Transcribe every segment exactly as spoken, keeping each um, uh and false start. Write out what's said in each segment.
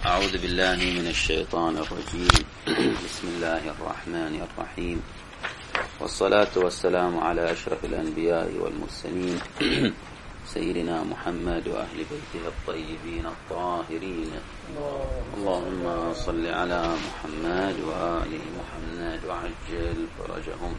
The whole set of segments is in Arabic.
أعوذ بالله من الشيطان الرجيم. بسم الله الرحمن الرحيم، والصلاة والسلام على أشرف الأنبياء والمرسلين سيدنا محمد وأهل بيته الطيبين الطاهرين. اللهم صل على محمد وآل محمد وعجل فرجهم.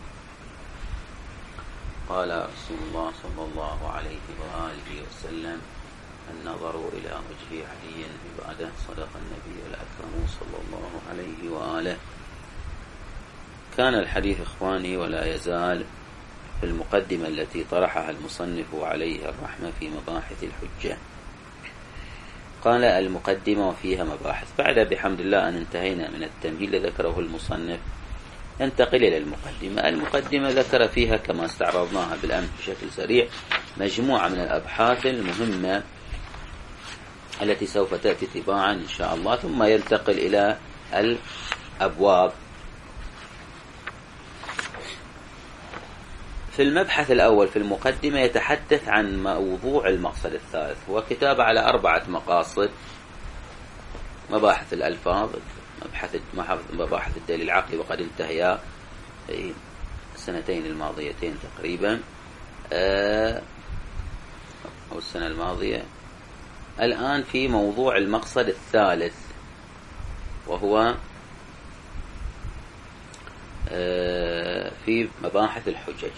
قال رسول الله صلى الله عليه وآله وسلم: النظر إلى وجه علي عبادة. صدق النبي الأكرم صلى الله عليه وآله. كان الحديث إخواني ولا يزال في المقدمة التي طرحها المصنف عليه الرحمة في مباحث الحجة. قال المقدمة وفيها مباحث. بعد بحمد الله أن انتهينا من التمهيد ذكره المصنف، ننتقل إلى المقدمة. المقدمة ذكر فيها كما استعرضناها بالأمس بشكل سريع مجموعة من الأبحاث المهمة التي سوف تأتي تباعا إن شاء الله، ثم ينتقل إلى الأبواب. في المبحث الأول في المقدمة يتحدث عن موضوع المقصد الثالث، وكتاب على أربعة مقاصد: مباحث الألفاظ، مباحث الدليل العقلي وقد انتهيا في السنتين الماضيتين تقريبا أو السنة الماضية. الآن في موضوع المقصد الثالث، وهو في مباحث الحجج.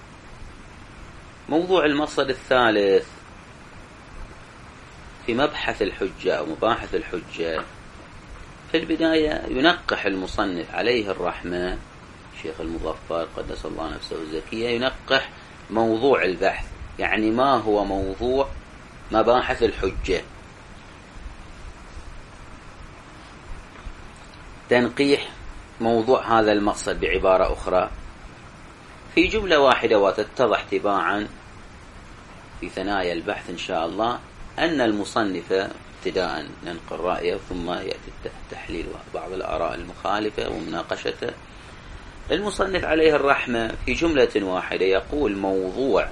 موضوع المقصد الثالث في مبحث الحجة أو مباحث الحجة، في البداية ينقح المصنف عليه الرحمة شيخ المظفر قدس الله نفسه الزكية، ينقح موضوع البحث، يعني ما هو موضوع مباحث الحجة. تنقيح موضوع هذا المقصد بعبارة أخرى في جملة واحدة وتتضح تباعا في ثنايا البحث إن شاء الله، أن المصنف ابتداء ننقل رأيه ثم يأتي التحليل وبعض الآراء المخالفة ومناقشته. المصنف عليه الرحمة في جملة واحدة يقول: موضوع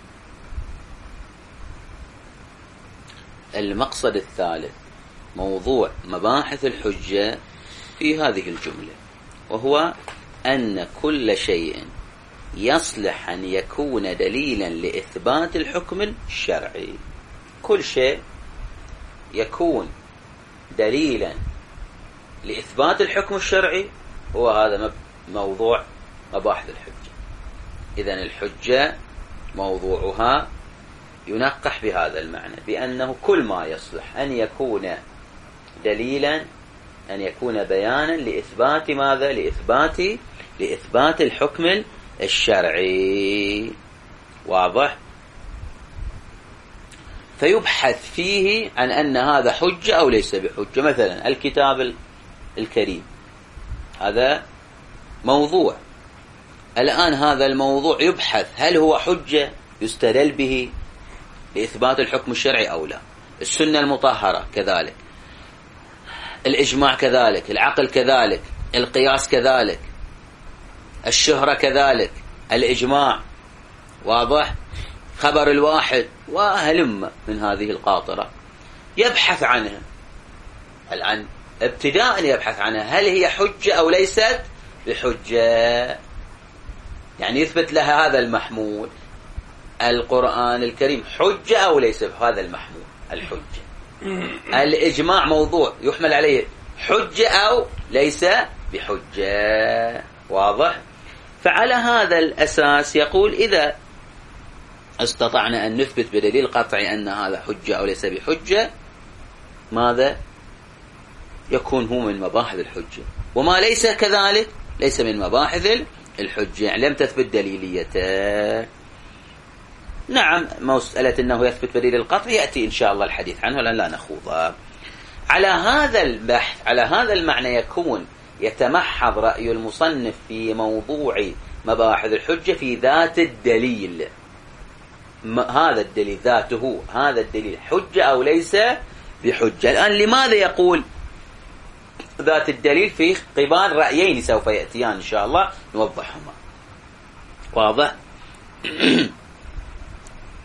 المقصد الثالث، موضوع مباحث الحجة في هذه الجملة، وهو أن كل شيء يصلح أن يكون دليلا لإثبات الحكم الشرعي. كل شيء يكون دليلا لإثبات الحكم الشرعي هو هذا موضوع مباحث الحجة. إذن الحجة موضوعها ينقح بهذا المعنى، بأنه كل ما يصلح أن يكون دليلا، أن يكون بيانا لإثبات ماذا؟ لإثبات لإثبات الحكم الشرعي. واضح؟ فيبحث فيه عن أن هذا حجة أو ليس بحجة. مثلا الكتاب الكريم هذا موضوع، الآن هذا الموضوع يبحث هل هو حجة يستدل به لإثبات الحكم الشرعي أو لا. السنة المطهرة كذلك، الإجماع كذلك، العقل كذلك، القياس كذلك، الشهرة كذلك، الإجماع، واضح، خبر الواحد، وهلم من هذه القاطرة يبحث عنها. الآن ابتداء يبحث عنها هل هي حجة أو ليست بحجة، يعني يثبت لها هذا المحمول. القرآن الكريم حجة أو ليس بهذا المحمول الحجة. الإجماع موضوع يحمل عليه حجة أو ليس بحجة. واضح؟ فعلى هذا الأساس يقول: إذا استطعنا أن نثبت بدليل قطعي أن هذا حجة أو ليس بحجة، ماذا يكون هو من مباحث الحجة، وما ليس كذلك ليس من مباحث الحجة، يعني لم تثبت دليليته. نعم، مسألة أنه يثبت بدليل القطع يأتي إن شاء الله الحديث عنه، لأن لا نخوضها. على هذا البحث، على هذا المعنى يكون يتمحض رأي المصنف في موضوع مباحث الحجة في ذات الدليل. هذا الدليل ذاته، هذا الدليل حجة أو ليس بحجة. الآن لماذا يقول ذات الدليل؟ في قبال رأيين سوف يأتيان إن شاء الله نوضحهما. واضح؟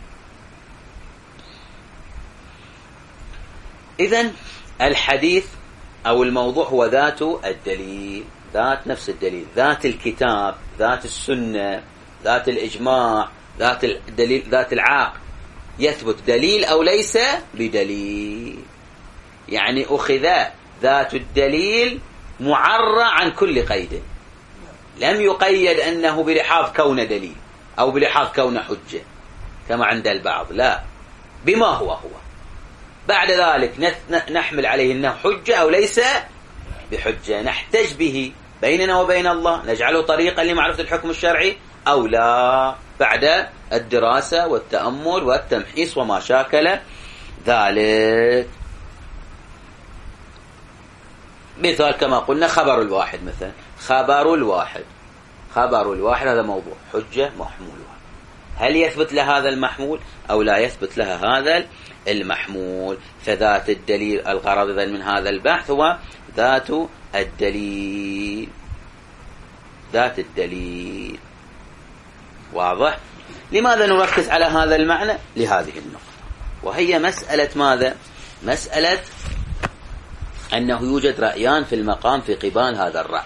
إذن الحديث أو الموضوع هو ذات الدليل، ذات نفس الدليل، ذات الكتاب، ذات السنة، ذات الإجماع، ذات الدليل، ذات العقل، يثبت دليل أو ليس بدليل. يعني أخذ ذات الدليل معرى عن كل قيد، لم يقيد أنه بلحاظ كون دليل أو بلحاظ كون حجة كما عند البعض، لا، بما هو هو. بعد ذلك نحمل عليه أنه حجة أو ليس بحجة، نحتج به بيننا وبين الله، نجعله طريقا لمعرفة الحكم الشرعي أو لا، بعد الدراسة والتأمل والتمحيص وما شاكل ذلك. مثال كما قلنا خبر الواحد، مثلا خبر الواحد، خبر الواحد هذا موضوع حجة محمول، هل يثبت لهذا المحمول أو لا يثبت لها هذا المحمول؟ فذات الدليل، الغرض من هذا البحث هو ذات الدليل، ذات الدليل. واضح؟ لماذا نركز على هذا المعنى؟ لهذه النقطة، وهي مسألة ماذا؟ مسألة أنه يوجد رأيان في المقام في قبال هذا الرأي.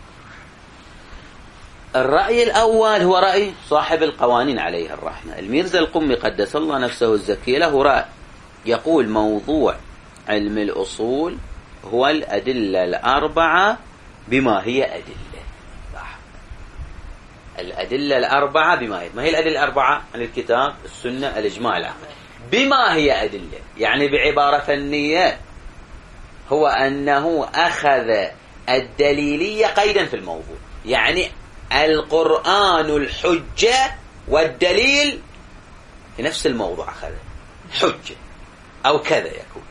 الرأي الأول هو رأي صاحب القوانين عليه الرحمة، الميرزا القمي قدس الله نفسه الزكي، له رأي يقول موضوع علم الأصول هو الأدلة الأربعة بما هي أدلة. الأدلة الأربعة بما هي، ما هي الأدلة الأربعة؟ عن الكتاب، السنة، الإجماع، العقل. بما هي أدلة، يعني بعبارة فنية هو أنه أخذ الدليلية قيدا في الموضوع، يعني القرآن الحجة والدليل في نفس الموضوع، أخذ حجة أو كذا يكون.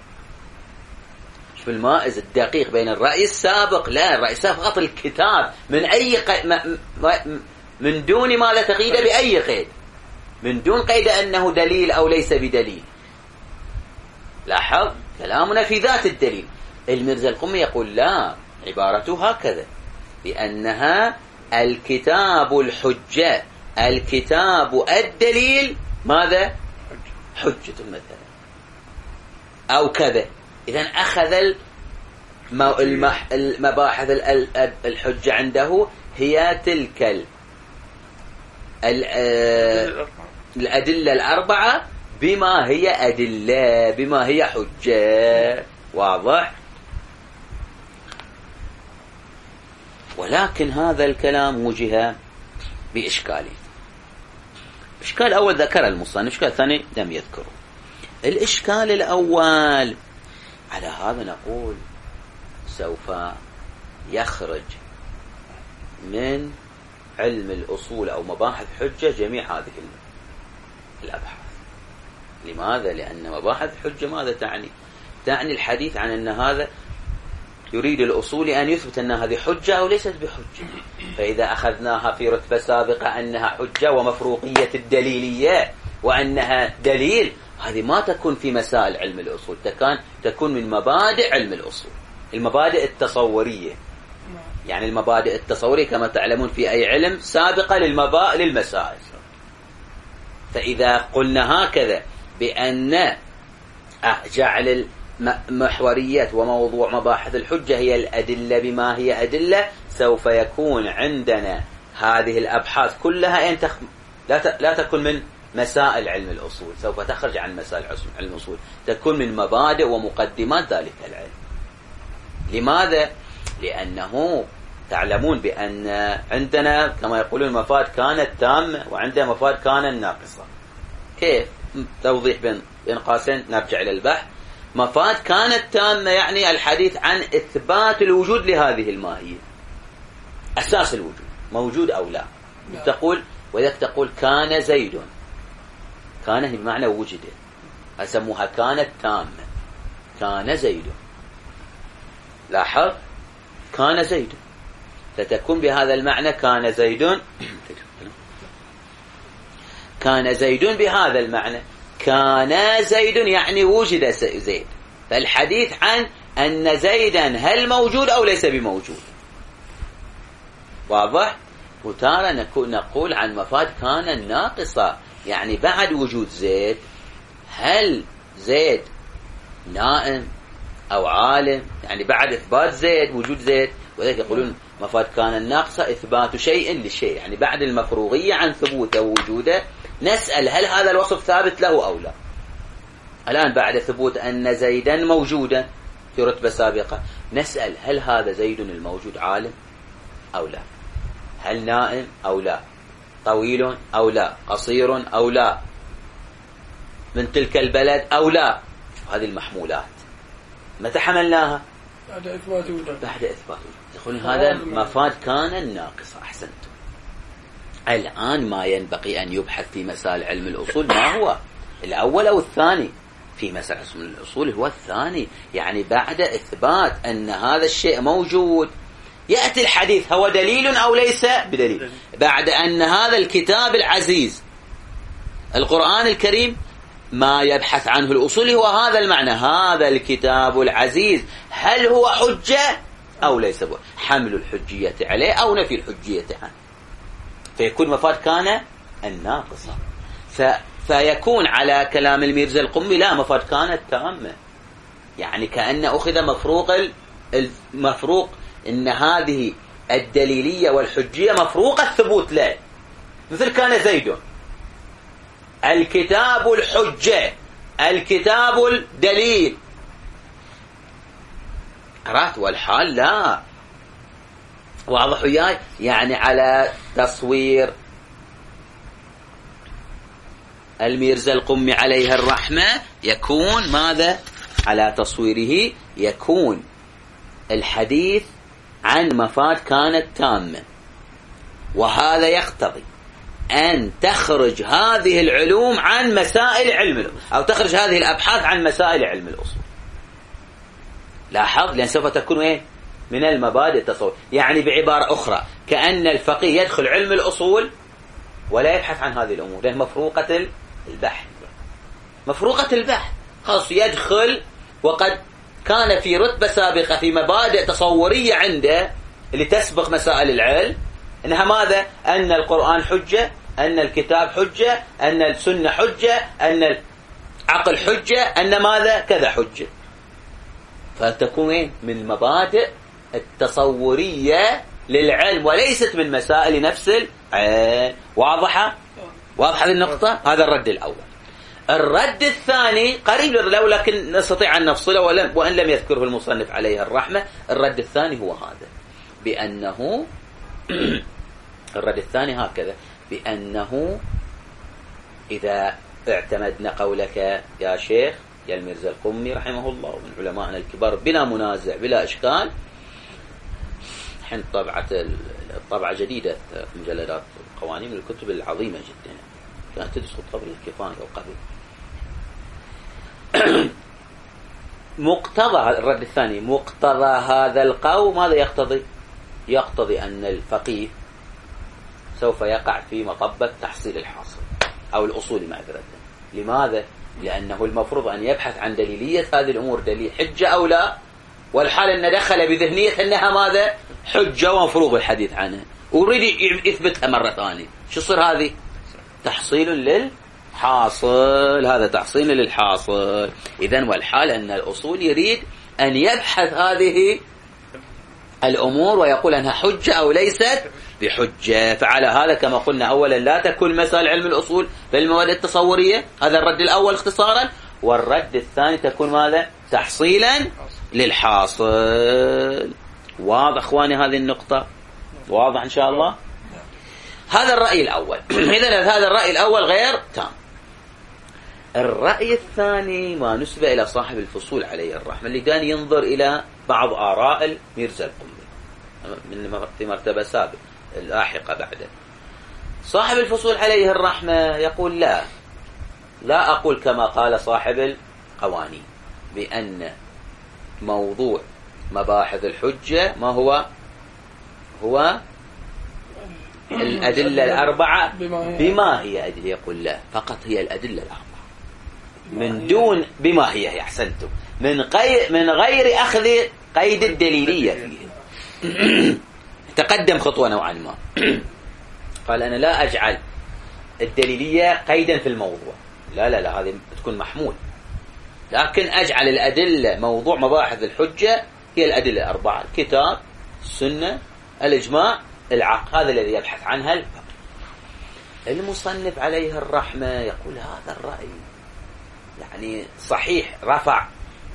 شوف المائز الدقيق بين الرأي السابق، لا الرأي السابق أعطى الكتاب من أي قيد، من دون ما لا تقيد بأي قيد، من دون قيد أنه دليل أو ليس بدليل. لاحظ كلامنا في ذات الدليل. الميرزا القمي يقول لا، عبارته هكذا، بأنها الكتاب الحجة، الكتاب الدليل ماذا؟ حجة مثلا أو كذا. إذن أخذ المباحث الحجة عنده هي تلك الأدلة الأربعة بما هي أدلة، بما هي حجة. واضح؟ ولكن هذا الكلام وجه بإشكالين. إشكال أول ذكر المصنف، إشكال ثاني لم يذكره. الإشكال الأول، على هذا نقول سوف يخرج من علم الأصول أو مباحث حجة جميع هذه الأبحاث. لماذا؟ لأن مباحث حجة ماذا تعني؟ تعني الحديث عن أن هذا يريد الأصول أن يثبت أن هذه حجة أو ليست بحجة. فإذا أخذناها في رتبة سابقة أنها حجة ومفروقية الدليلية وأنها دليل، هذه ما تكون في مسائل علم الأصول، تكون تكون من مبادئ علم الأصول، المبادئ التصورية. يعني المبادئ التصورية كما تعلمون في أي علم سابقة للمبادئ للمسائل. فإذا قلنا هكذا بأن جعل محوريات وموضوع مباحث الحجة هي الأدلة بما هي أدلة، سوف يكون عندنا هذه الأبحاث كلها أن تخ... لا, ت... لا تكون من مسائل علم الأصول، سوف تخرج عن مسائل علم الأصول، تكون من مبادئ ومقدمات ذلك العلم. لماذا؟ لأنه تعلمون بأن عندنا كما يقولون مفاد كانت تامة وعندنا مفاد كانت ناقصة. كيف؟ توضيح بين بين قاسين، نرجع إلى البحث. مفاد كانت تامة يعني الحديث عن إثبات الوجود لهذه الماهية، أساس الوجود موجود أو لا. تقول وإذا تقول كان زيد، كان بمعنى وجد، أسموها كانت تامة، كان زيد. لاحظ، كان زيد، فتكون بهذا المعنى كان زيد، كان زيد بهذا المعنى، كان زيد يعني وجد زيد. فالحديث عن أن زيدا هل موجود أو ليس بموجود. واضح؟ وتارة نقول عن مفاد كان الناقصة، يعني بعد وجود زيد هل زيد نائم أو عالم، يعني بعد إثبات زيد وجود زيد. وذلك يقولون مفاد كان الناقصة إثبات شيء للشيء، يعني بعد المفروغية عن ثبوته ووجوده نسأل هل هذا الوصف ثابت له أو لا. الآن بعد ثبوت أن زيدا موجودا في رتبة سابقة نسأل هل هذا زيد الموجود عالم أو لا، هل نائم أو لا، طويل أو لا، قصير أو لا، من تلك البلد أو لا. هذه المحمولات متى حملناها؟ بعد إثبات وجود. بعد إثبات وجود. يقولون هذا مفاد كان الناقصة. أحسنتم. الآن ما ينبغي أن يبحث في مسائل علم الأصول ما هو الأول أو الثاني؟ في مسائل علم الأصول هو الثاني، يعني بعد إثبات أن هذا الشيء موجود يأتي الحديث هو دليل أو ليس بدليل. بعد أن هذا الكتاب العزيز القرآن الكريم ما يبحث عنه الأصول هو هذا المعنى، هذا الكتاب العزيز هل هو حجة أو ليس بحجة، حمل الحجية عليه أو نفي الحجية عنه، فيكون مفاد كان الناقصة. ف... فيكون على كلام الميرزا القمي لا، مفاد كان التامة، يعني كأن أخذ مفروق المفروق إن هذه الدليلية والحجية مفروق الثبوت له، مثل كان زيد الكتاب الحجة الكتاب الدليل، عرفت؟ والحال لا. واضح وياي؟ يعني على تصوير الميرزا القمي عليه الرحمة يكون ماذا؟ على تصويره يكون الحديث عن مفاد كانت تامة، وهذا يقتضي أن تخرج هذه العلوم عن مسائل علم الأصول، أو تخرج هذه الأبحاث عن مسائل علم الأصول. لاحظ، لأن سوف تكون إيه؟ من المبادئ التصور. يعني بعبارة أخرى كأن الفقيه يدخل علم الأصول ولا يبحث عن هذه الأمور، لأن مفروقة البحث مفروقة البحث خلاص يدخل، وقد كان في رتبة سابقة في مبادئ تصورية عنده اللي تسبق مسائل العلم، إنها ماذا؟ أن القرآن حجة، أن الكتاب حجة، أن السنة حجة، أن العقل حجة، أن ماذا؟ كذا حجة. فتكون من المبادئ التصورية للعلم وليست من مسائل نفس العلم. واضحة؟ واضحة هذه النقطة؟ هذا الرد الأول. الرد الثاني قريب له لكن نستطيع أن نفصله وأن لم يذكره المصنف عليه الرحمة. الرد الثاني هو هذا، بأنه الرد الثاني هكذا، بأنه إذا اعتمدنا قولك يا شيخ يا الميرزا القمي رحمه الله ومن علمائنا الكبار بلا منازع بلا إشكال، حين طبعة الطبعة جديدة في مجلدات القوانين من الكتب العظيمة جدا كانت تدرس قبل الكفاية وقبل مقتضى الرد الثاني، مقتضى هذا القول ماذا يقتضي؟ يقتضي أن الفقيه سوف يقع في مطبة تحصيل الحاصل أو الأصول معذرة. لماذا؟ لأنه المفروض أن يبحث عن دليلية هذه الأمور، دليل حجة أو لا، والحال أن دخل بذهنية أنها ماذا؟ حجة ومفروض الحديث عنها، ويريد يثبتها مرة ثانية. شو صار هذه؟ تحصيل للحاصل، هذا تحصيل للحاصل. إذن والحال أن الأصول يريد أن يبحث هذه الأمور ويقول أنها حجة أو ليست بحجة. فعلى هذا كما قلنا أولا لا تكون مسائل علم الأصول بالمواد التصورية، هذا الرد الأول اختصارا. والرد الثاني تكون ماذا؟ تحصيلا للحاصل. واضح أخواني هذه النقطة؟ واضح إن شاء الله؟ هذا الرأي الأول. إذن هذا الرأي الأول غير تام. الرأي الثاني ما نسب إلى صاحب الفصول عليه الرحمة، اللي كان ينظر إلى بعض آراء الميرزا القمي من في مرتبة سابقة اللاحقة بعده. صاحب الفصول عليه الرحمة يقول لا لا أقول كما قال صاحب القوانين بأن موضوع مباحث الحجة ما هو هو الأدلة الأربعة بما هي أدلة. يقول لا، فقط هي الأدلة الأربعة من دون بما هي. أحسنتم، من غير من غير أخذ قيد الدليلية فيه. تقدم خطوة نوعا ما. قال أنا لا أجعل الدليلية قيدا في الموضوع، لا لا لا، هذه تكون محمول. لكن أجعل الأدلة موضوع مباحث الحجة هي الأدلة الأربعة: الكتاب، السنة، الإجماع، العقل. هذا الذي يبحث عنها الفقه. المصنف عليه الرحمة يقول هذا الرأي يعني صحيح، رفع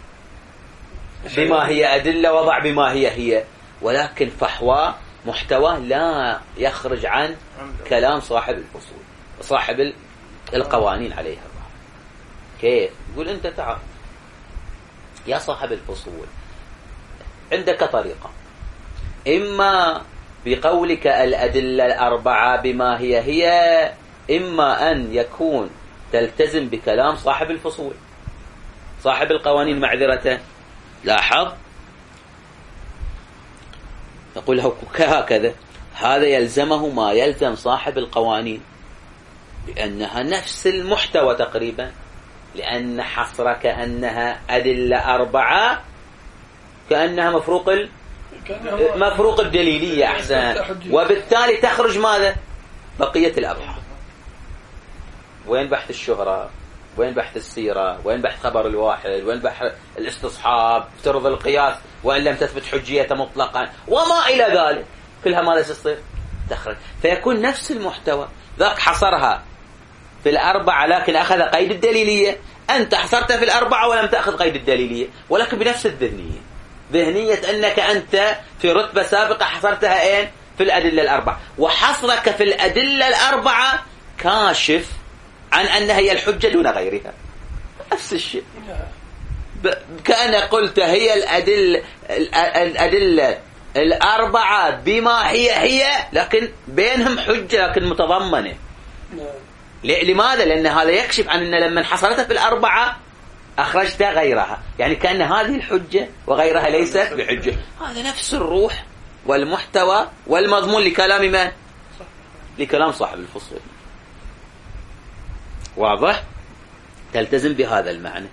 بما هي أدلة، وضع بما هي هي، ولكن فحوى محتوى لا يخرج عن كلام صاحب الفصول، صاحب القوانين عليها الرحمة. كيف؟ يقول أنت تعال يا صاحب الفصول، عندك طريقة: إما بقولك الأدلة الأربعة بما هي هي، إما أن يكون تلتزم بكلام صاحب الفصول، صاحب القوانين معذرة. لاحظ، يقول له هكذا: هذا يلزمه ما يلزم صاحب القوانين، لأنها نفس المحتوى تقريبا، لأن حصر كأنها أدلة أربعة كأنها مفروق ال... مفروق الدليلية أحسن، وبالتالي تخرج ماذا؟ بقية الأبحاث. وين بحث الشهرة؟ وين بحث السيرة؟ وين بحث خبر الواحد؟ وين بحث الاستصحاب؟ افترض القياس وإن لم تثبت حجيته مطلقا وما إلى ذلك، كلها ماذا تصير؟ تخرج. فيكون نفس المحتوى، ذاك حصرها في الأربعة لكن أخذ قيد الدليلية، أنت حصرتها في الأربعة ولم تأخذ قيد الدليلية، ولكن بنفس الذهنية، ذهنية أنك أنت في رتبة سابقة حصرتها أين؟ في الأدلة الأربعة. وحصرك في الأدلة الأربعة كاشف عن أنها هي الحجة دون غيرها، نفس الشيء. كأن قلت هي الأدلة الأدلة الأربعة بما هي هي، لكن بينهم حجة لكن متضمنة. لماذا؟ لأن هذا يكشف عن أن لما حصلتها في الأربعة أخرجت غيرها، يعني كأن هذه الحجة وغيرها ليست بحجة. هذا نفس الروح والمحتوى والمضمون لكلام من؟ لكلام صاحب الفصول. واضح؟ تلتزم بهذا المعنى،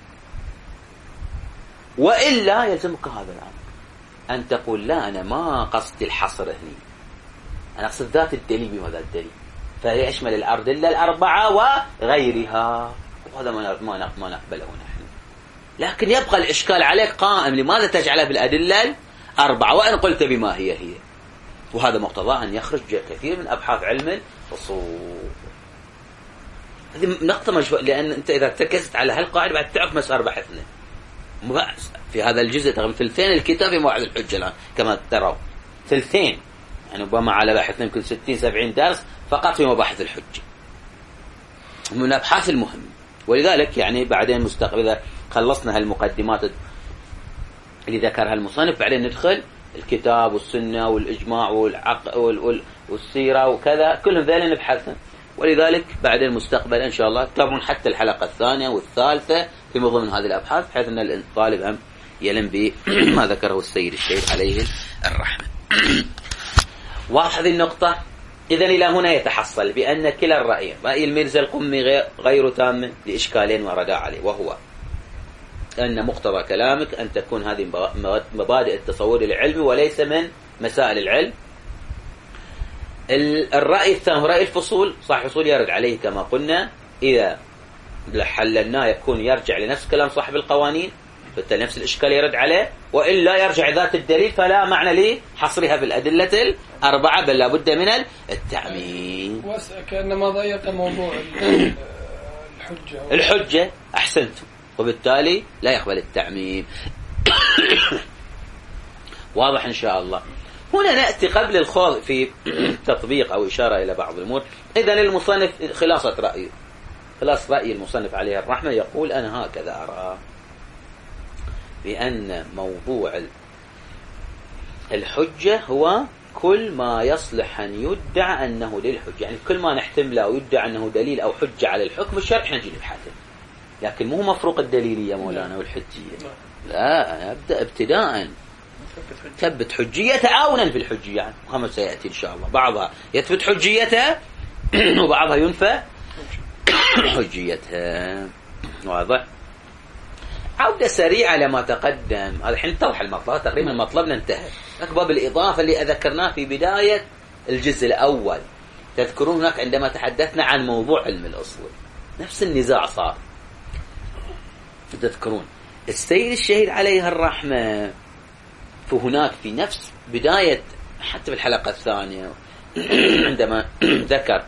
وإلا يلزمك هذا الأمر أن تقول لا، أنا ما قصدي الحصر هنا، أنا أقصد ذات الدليل بماذا الدليل، فيشمل الأدلة الأربعة وغيرها، وهذا ما ما نقبله نحن. لكن يبقى الإشكال عليك قائم: لماذا تجعلها بالأدلة الأربعة وإن قلت بما هي هي؟ وهذا مقتضاه أن يخرج كثير من أبحاث علم الفصول. هذه نقطة مجهولة، لأن أنت إذا تركزت على هالقاعدة بعد تعرف مسار بحثنا. في هذا الجزء تقريبا ثلثين الكتاب موعد الحجة الآن كما ترون، ثلثين، يعني ربما على بحثنا يمكن ستين سبعين درس فقط في مباحث الحجة، من الأبحاث المهمة. ولذلك يعني بعدين مستقبل إذا خلصنا هالمقدمات اللي ذكرها المصنف، بعدين ندخل الكتاب والسنة والإجماع والعقل والسيرة وكذا، كلهم ذلك نبحثهم. ولذلك بعد المستقبل إن شاء الله تتابعون حتى الحلقة الثانية والثالثة في ضمن هذه الأبحاث، بحيث أن الطالب هم يلم بما ذكره السيد الشيخ عليه الرحمة. واضح هذه النقطة؟ إذن إلى هنا يتحصل بأن كلا الرأيين، رأي الميرزا القمي غير تام لإشكالين وردا عليه، وهو أن مقتضى كلامك أن تكون هذه مبادئ التصور العلمي وليس من مسائل العلم. الرأي الثاني رأي الفصول، صاحب الفصول يرد عليه كما قلنا، إذا حللناه يكون يرجع لنفس كلام صاحب القوانين، فبالتالي نفس الإشكال يرد عليه، وإلا يرجع ذات الدليل، فلا معنى لي حصرها بالأدلة الأربعة، بل لابد من التعميم. كأنما ضيق موضوع الحجة الحجة أحسنتم، وبالتالي لا يقبل التعميم. واضح إن شاء الله. هنا نأتي قبل الخوض في تطبيق أو إشارة إلى بعض الأمور. إذن المصنف خلاصة رأيه، خلاص رأي المصنف عليه الرحمة، يقول أنا هكذا أرى بأن موضوع الحجة هو كل ما يصلح أن يدعى أنه للحجة، يعني كل ما نحتمله أو يدعى أنه دليل أو حجة على الحكم الشرعي نجي نبحثه، لكن مو مفروق الدليلية مولانا والحجية، لا، أبدأ ابتداء ثبت حجيته عونا في الحجية، وكما سيأتي إن شاء الله بعضها يثبت حجيته وبعضها ينفى حجيته. واضح؟ عودة سريعة لما تقدم، هذا الحين اتضح المطلب، تقريبا مطلبنا انتهى. باب الإضافة اللي أذكرناه في بداية الجزء الأول، تذكرون هناك عندما تحدثنا عن موضوع علم الأصول، نفس النزاع صار. تذكرون السيد الشهيد عليه الرحمة فهناك في نفس بداية حتى في الحلقة الثانية عندما ذكر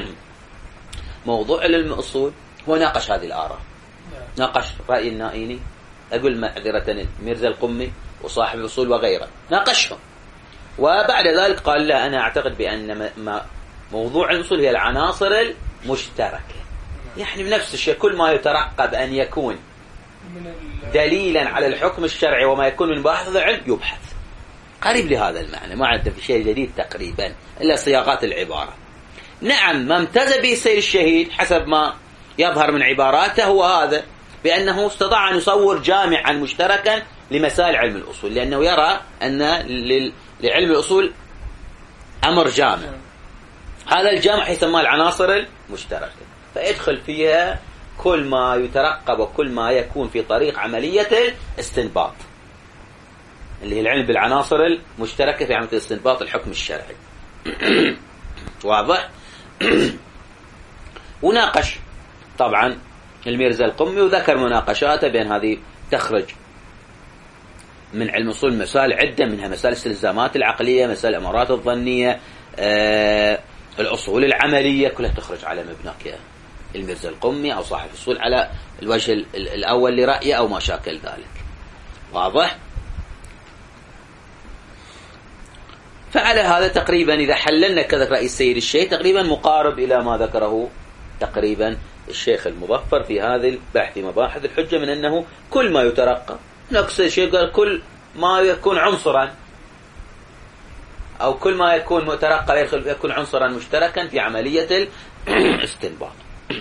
موضوع علم الأصول هو ناقش هذه الآراء، ناقش رأي النائيني، أقول معذرة ميرزا القمي وصاحب الأصول وغيره، ناقشهم. وبعد ذلك قال لا، أنا أعتقد بأن ما موضوع الأصول هي العناصر المشتركة. يعني بنفس الشيء كل ما يترقب أن يكون دليلا على الحكم الشرعي وما يكون من باحث العلم يبحث. قريب لهذا المعنى، ما عنده في شيء جديد تقريبا إلا صياغات العبارة. نعم، ما امتاز به السيد الشهيد حسب ما يظهر من عباراته هو هذا، بأنه استطاع أن يصور جامعا مشتركا لمسائل علم الأصول، لأنه يرى أن لعلم الأصول أمر جامع، هذا الجامع يسمى العناصر المشتركة، فيدخل فيها كل ما يترقب وكل ما يكون في طريق عملية الاستنباط، اللي هي العلم بالعناصر المشتركة في عملية الاستنباط الحكم الشرعي. واضح؟ وناقش طبعا الميرزا القمي وذكر مناقشاته بأن هذه تخرج من علم الأصول مسائل عدة، منها مسائل الاستلزامات العقلية، مسائل الأمارات الظنية، آه الأصول العملية، كلها تخرج على مبنى الميرزا القمي أو صاحب الأصول على الوجه الأول لرأيه أو ما شاكل ذلك. واضح؟ فعلى هذا تقريبا إذا حللنا كذا رأي السيد الشيخ تقريبا مقارب إلى ما ذكره تقريبا الشيخ المظفر في هذا البحث مباحث الحجة، من أنه كل ما يترقى، نفس الشيء قال كل ما يكون عنصرا أو كل ما يكون مترقى يكون عنصرا مشتركا في عملية الاستنباط.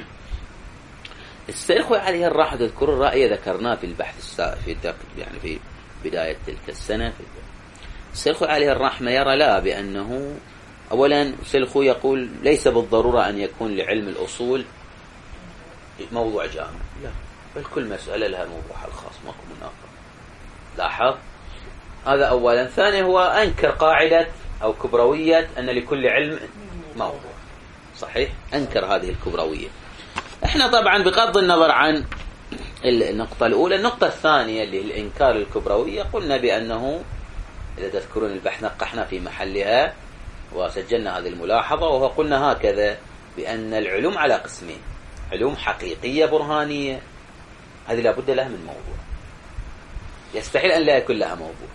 السيخوي عليه الراحة تذكر الرأي ذكرناه في البحث السابق في يعني في بداية تلك السنة. السيخوي عليه الرحمة يرى لا، بأنه أولا السيخوي يقول ليس بالضرورة أن يكون لعلم الأصول موضوع جامع، لا، بل كل مسألة لها موضوعها الخاص، ماكو مناقضة. لاحظ هذا أولا. ثانيا هو أنكر قاعدة أو كبروية أن لكل علم موضوع، صحيح، أنكر هذه الكبروية. احنا طبعا بغض النظر عن النقطة الأولى، النقطة الثانية اللي الإنكار الكبروية قلنا بأنه إذا تذكرون البحث نقحنا في محلها وسجلنا هذه الملاحظة، وهو قلنا هكذا بأن العلوم على قسمين: علوم حقيقية برهانية، هذه لابد لها من موضوع، يستحيل أن لا يكون لها موضوع.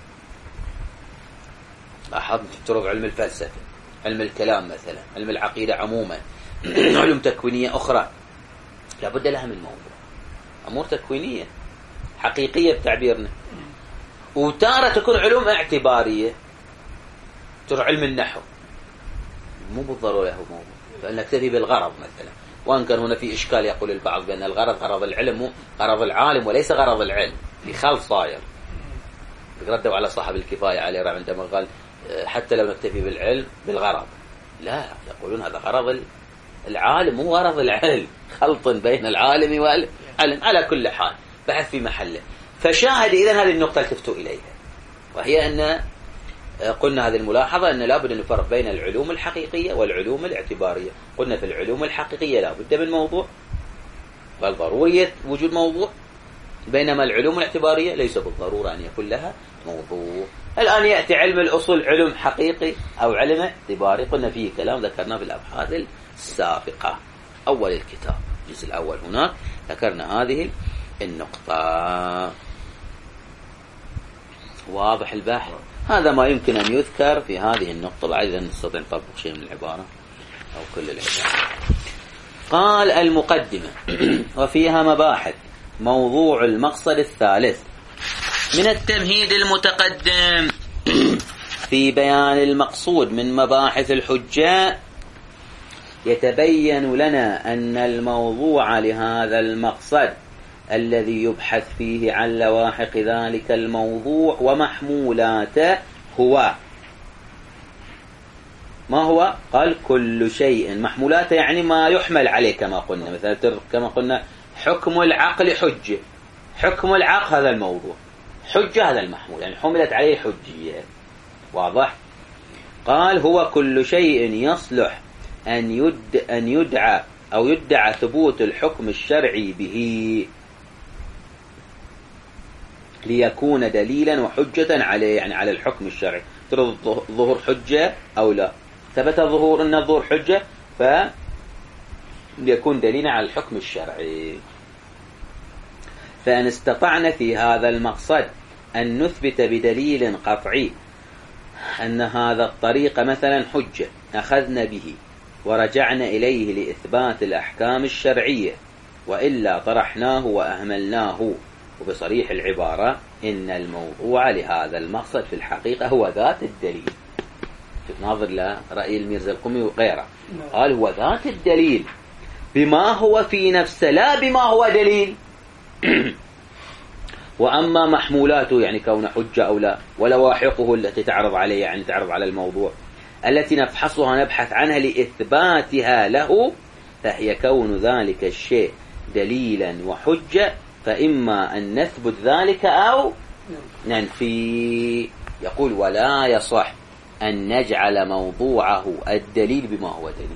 لاحظ تفترض علم الفلسفة، علم الكلام مثلا، علم العقيدة عموما، علوم تكوينية أخرى لابد لها من موضوع، أمور تكوينية حقيقية بتعبيرنا. وتارة تكون علوم اعتبارية، ترى علم النحو مو بالضرورة له موضوع، فإن نكتفي بالغرض مثلا، وأن كان هنا في إشكال يقول البعض بأن الغرض غرض العلم مو غرض العالم وليس غرض العلم، في خلط صاير. ردوا على صاحب الكفاية عليه عندما قال حتى لو نكتفي بالعلم بالغرض، لا، يقولون هذا غرض العالم مو غرض العلم، خلط بين العالم والعلم. على كل حال بحث في محله. فشاهد إذن هذه النقطة التفتوا إليها، وهي أن قلنا هذه الملاحظة أن لابد أن نفرق بين العلوم الحقيقية والعلوم الاعتبارية. قلنا في العلوم الحقيقية لابد من موضوع، بل ضرورية وجود موضوع، بينما العلوم الاعتبارية ليس بالضرورة أن يكون لها موضوع. الآن يأتي علم الأصول علم حقيقي أو علم اعتباري، قلنا فيه كلام ذكرناه في الأبحاث السابقة أول الكتاب الجزء الأول، هناك ذكرنا هذه النقطة. واضح البحث؟ هذا ما يمكن أن يذكر في هذه النقطة، بعد إذا نستطيع نطبق شيء من العبارة أو كل العبارة. قال المقدمة وفيها مباحث. موضوع المقصد الثالث من التمهيد المتقدم في بيان المقصود من مباحث الحجة، يتبين لنا أن الموضوع لهذا المقصد الذي يبحث فيه عن لواحق ذلك الموضوع ومحمولاته هو ما هو؟ قال كل شيء. محمولاته يعني ما يحمل عليه، كما قلنا مثلا كما قلنا حكم العقل حجة، حكم العقل هذا الموضوع، حجة هذا المحمول، يعني حملت عليه حجية. واضح؟ قال هو كل شيء يصلح أن يد أن يدعى أو يدعى ثبوت الحكم الشرعي به. ليكون دليلا وحجة عليه، يعني على الحكم الشرعي. ترى ظهور حجة أو لا، ثبت ظهور أن الظهور حجة فليكون دليلا على الحكم الشرعي. فإن استطعنا في هذا المقصد أن نثبت بدليل قطعي أن هذا الطريق مثلا حجة أخذنا به ورجعنا إليه لإثبات الأحكام الشرعية، وإلا طرحناه وأهملناه. وبصريح العبارة إن الموضوع لهذا المقصد في الحقيقة هو ذات الدليل. ناظر لرأي الميرزا القمي وغيره، قال هو ذات الدليل بما هو في نفسه لا بما هو دليل. وأما محمولاته يعني كون حجة أو لا، ولواحقه التي تعرض عليه يعني تعرض على الموضوع التي نفحصها نبحث عنها لإثباتها له، فهي كون ذلك الشيء دليلا وحجة، فإما أن نثبت ذلك أو ننفي. يقول ولا يصح أن نجعل موضوعه الدليل بما هو دليل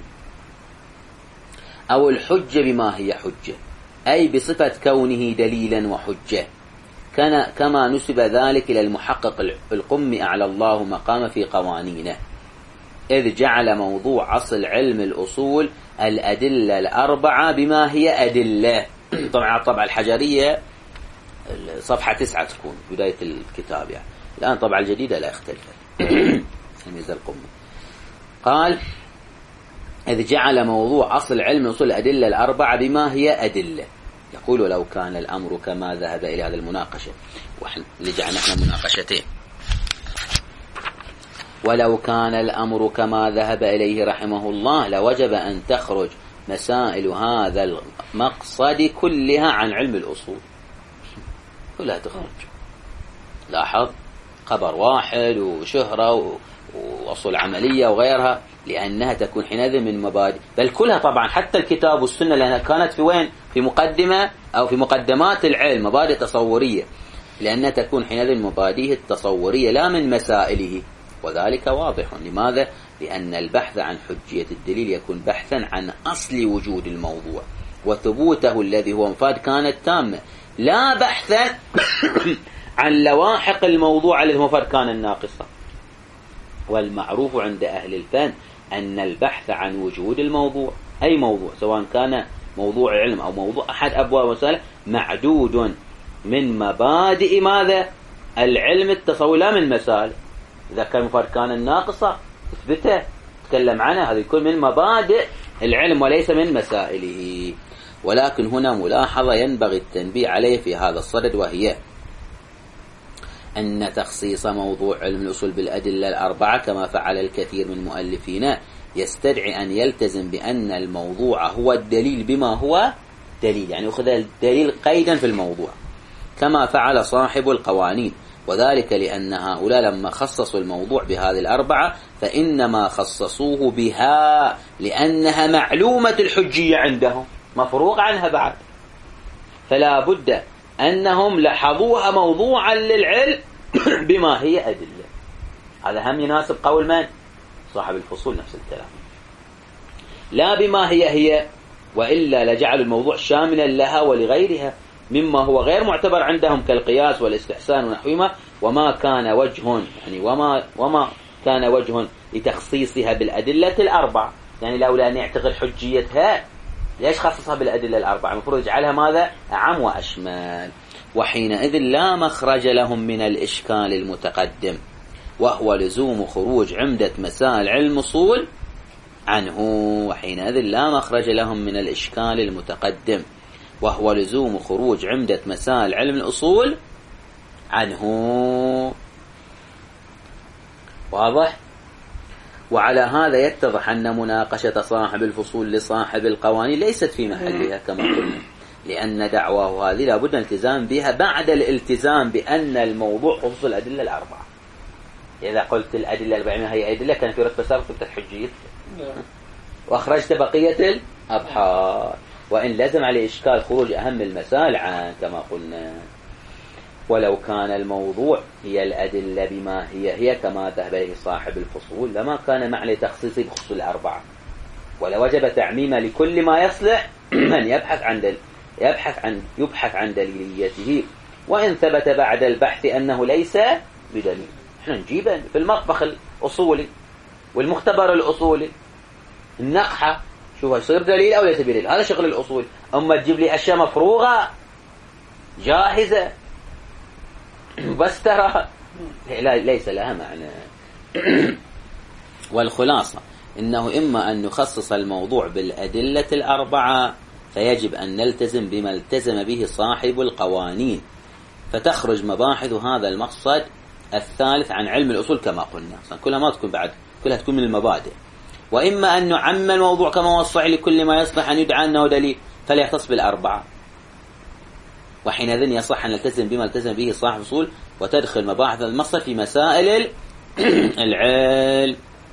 أو الحجة بما هي حجة، أي بصفة كونه دليلا وحجة، كما نسب ذلك إلى المحقق القمي أعلى الله مقام في قوانينه، إذ جعل موضوع أصل علم الأصول الأدلة الأربعة بما هي أدلة. طبعا الطبعة الحجرية صفحة تسعة تكون بداية الكتاب، يعني الآن طبعا الجديدة لا يختلف. الميرزا القمي قال إذ جعل موضوع أصل علم الأصول الأدلة الأربعة بما هي أدلة. يقول ولو كان الأمر كما ذهب إلى هذا المناقشة، لجعلنا احنا مناقشتين، ولو كان الأمر كما ذهب إليه رحمه الله لوجب أن تخرج مسائل هذا المقصد كلها عن علم الأصول، كلها تخرج. لاحظ خبر واحد وشهرة وأصول عملية وغيرها، لأنها تكون حينئذ من مبادئ، بل كلها طبعا حتى الكتاب والسنة لأنها كانت في وين؟ في مقدمة أو في مقدمات العلم، مبادئ تصورية، لأنها تكون حينئذ مبادئه التصورية لا من مسائله. وذلك واضح. لماذا؟ لأن البحث عن حجية الدليل يكون بحثا عن أصل وجود الموضوع وثبوته الذي هو مفاد كانت تامة، لا بحثا عن لواحق الموضوع الذي هو مفاد كان الناقصة. والمعروف عند أهل الفن أن البحث عن وجود الموضوع، أي موضوع سواء كان موضوع علم أو موضوع أحد أبواب مسألة، معدود من مبادئ ماذا؟ العلم التصور لا من مسائل. إذا كان مفاد كان الناقصة اثبته تكلم عنها، هذا يكون من مبادئ العلم وليس من مسائله. ولكن هنا ملاحظة ينبغي التنبيه عليه في هذا الصدد، وهي أن تخصيص موضوع علم الأصول بالأدلة الأربعة كما فعل الكثير من مؤلفينا يستدعي أن يلتزم بأن الموضوع هو الدليل بما هو دليل، يعني أخذ الدليل قيدا في الموضوع كما فعل صاحب القوانين. وذلك لأن هؤلاء لما خصصوا الموضوع بهذه الأربعة فإنما خصصوه بها لأنها معلومة الحجية عندهم مفروغ عنها بعد، فلا بد أنهم لحظوها موضوعا للعلم بما هي أدلة. هذا هم يناسب قول من؟ صاحب الفصول نفس الكلام، لا بما هي هي، وإلا لجعل الموضوع شاملا لها ولغيرها مما هو غير معتبر عندهم كالقياس والاستحسان ونحوهما، وما كان وجه يعني وما وما كان وجه لتخصيصها بالأدلة الأربعة، يعني لولا أن يعتقد حجيتها ليش خصصها بالأدلة الأربعة؟ المفروض يجعلها ماذا؟ أعم وأشمل. وحينئذ لا مخرج لهم من الإشكال المتقدم، وهو لزوم خروج عمدة مسائل علم الأصول عنه. وحينئذ لا مخرج لهم من الإشكال المتقدم، وهو لزوم خروج عمدة مسائل علم الأصول عنه. واضح؟ وعلى هذا يتضح أن مناقشة صاحب الفصول لصاحب القوانين ليست في محلها كما قلنا، لأن دعواه هذه لابد الالتزام بها بعد الالتزام بأن الموضوع خصوص الأدلة الأربعة. إذا قلت الأدلة الأربعة هي أدلة كان في رتبة سابقة الحجية وأخرجت بقية الأبحاث، وإن لزم عليه إشكال خروج أهم المسائل عن كما قلنا. ولو كان الموضوع هي الأدلة بما هي هي كما ذهب إليه صاحب الفصول لما كان معنى تخصيصه بخصوص الأربعة، ولوجب تعميمه لكل ما يصلح من يبحث عن دل يبحث عن يبحث عن دليليته وإن ثبت بعد البحث أنه ليس بدليل. احنا نجيبه في المطبخ الأصولي والمختبر الأصولي النقحة، شوف يصير دليل أو ليس بدليل، هذا شغل الأصول. أما تجيب لي أشياء مفروغة جاهزة بس ترى ليس لها معنى. والخلاصة إنه إما أن نخصص الموضوع بالأدلة الأربعة فيجب أن نلتزم بما التزم به صاحب القوانين، فتخرج مباحث هذا المقصد الثالث عن علم الأصول كما قلنا، كلها ما تكون بعد، كلها تكون من المبادئ. وإما أن نعمم الموضوع كما وصح لكل ما يصلح أن يدعى أنه دليل فلا يختص بالأربعة، وحينئذ يصح أن نلتزم بما التزم به صاحب الأصول وتدخل مباحث المقصد في مسائل العلم.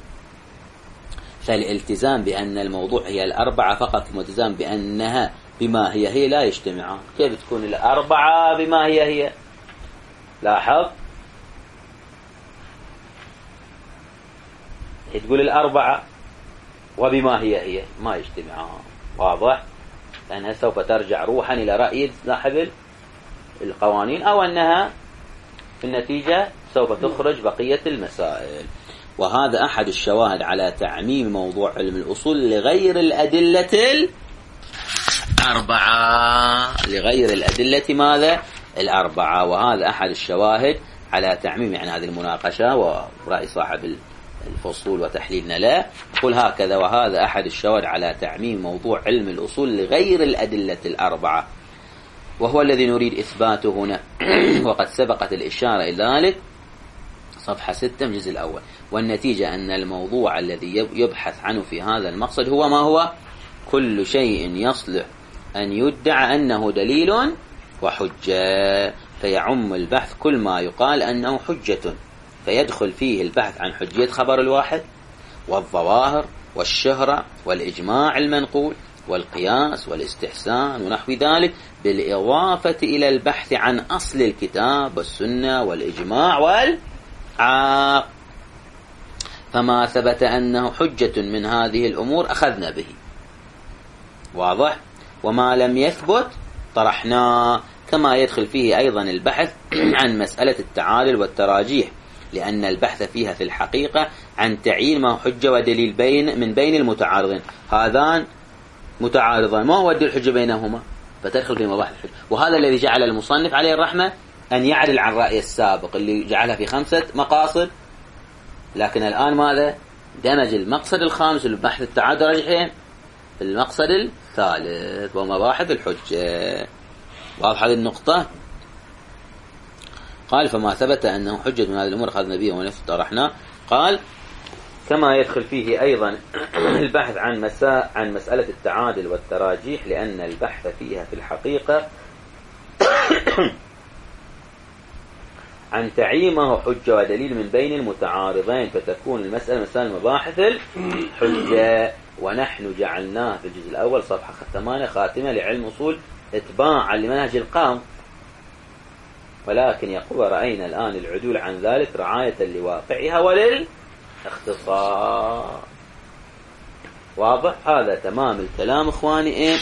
فالالتزام بأن الموضوع هي الأربعة فقط والالتزام بأنها بما هي هي لا يجتمعان. كيف تكون الأربعة بما هي هي؟ لاحظ، تقول الأربعة وبما هي هي ما يجتمعان، واضح؟ لأنها سوف ترجع روحا إلى رأي صاحب القوانين، أو أنها في النتيجة سوف تخرج بقية المسائل. وهذا أحد الشواهد على تعميم موضوع علم الأصول لغير الأدلة الأربعة، لغير الأدلة ماذا؟ الأربعة. وهذا أحد الشواهد على تعميم، يعني هذه المناقشة ورأي صاحب الفصول وتحليلنا له يقول هكذا: وهذا أحد الشواهد على تعميم موضوع علم الأصول لغير الأدلة الأربعة، وهو الذي نريد إثباته هنا. وقد سبقت الإشارة إلى ذلك صفحة ستة من الجزء الأول. والنتيجة أن الموضوع الذي يبحث عنه في هذا المقصد هو ما هو؟ كل شيء يصلح أن يدعى أنه دليل وحجة، فيعم البحث كل ما يقال أنه حجة، فيدخل فيه البحث عن حجية خبر الواحد والظواهر والشهرة والإجماع المنقول والقياس والاستحسان ونحو ذلك، بالإضافة إلى البحث عن أصل الكتاب والسنة والإجماع والعقل. فما ثبت أنه حجة من هذه الأمور أخذنا به، واضح؟ وما لم يثبت طرحناه. كما يدخل فيه أيضا البحث عن مسألة التعادل والتراجيح، لأن البحث فيها في الحقيقة عن تعيين ما حجة ودليل بين من بين المتعارضين. هذان متعارضان، ما هو الدليل الحجة بينهما؟ فتدخل في مباحث الحجة. وهذا الذي جعل المصنف عليه الرحمة أن يعدل عن رأي السابق اللي جعلها في خمسة مقاصد، لكن الآن ماذا؟ دمج المقصد الخامس البحث التعادل والتراجيح في المقصد الثالث ومباحث الحجة. واضح هذه النقطة؟ قال: فما ثبت أنه حجة من هذه الأمور أخذنا به ونفس طرحناه. قال: كما يدخل فيه أيضا البحث عن مساء عن مسألة التعادل والتراجيح، لأن البحث فيها في الحقيقة عن تعييمه حجة ودليل من بين المتعارضين، فتكون المسألة مسألة مباحث الحجة. ونحن جعلناه في الجزء الأول صفحة ثمانية خاتمة لعلم أصول اتباعا لمنهج القام، ولكن يقول: رأينا الآن العدول عن ذلك رعاية لواقعها وللاختصار. واضح؟ هذا تمام الكلام إخواني إيه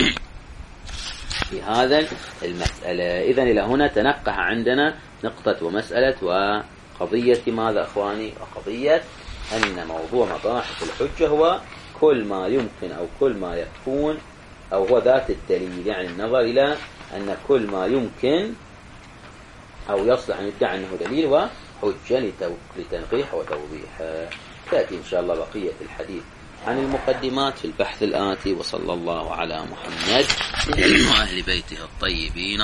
في هذا المسألة. إذن إلى هنا تنقح عندنا نقطة ومسألة وقضية ماذا إخواني؟ وقضية أن موضوع مباحث الحجة هو كل ما يمكن أو كل ما يكون أو هو ذات الدليل، يعني النظر إلى أن كل ما يمكن أو يصلح أن يدعى أنه دليل وحجة لتنقيح وتوضيح. تأتي إن شاء الله بقية الحديث عن المقدمات في البحث الآتي. وصلى الله على محمد وأهل بيته الطيبين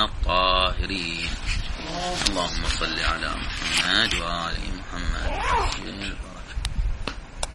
الطاهرين. اللهم صل على محمد وآل محمد.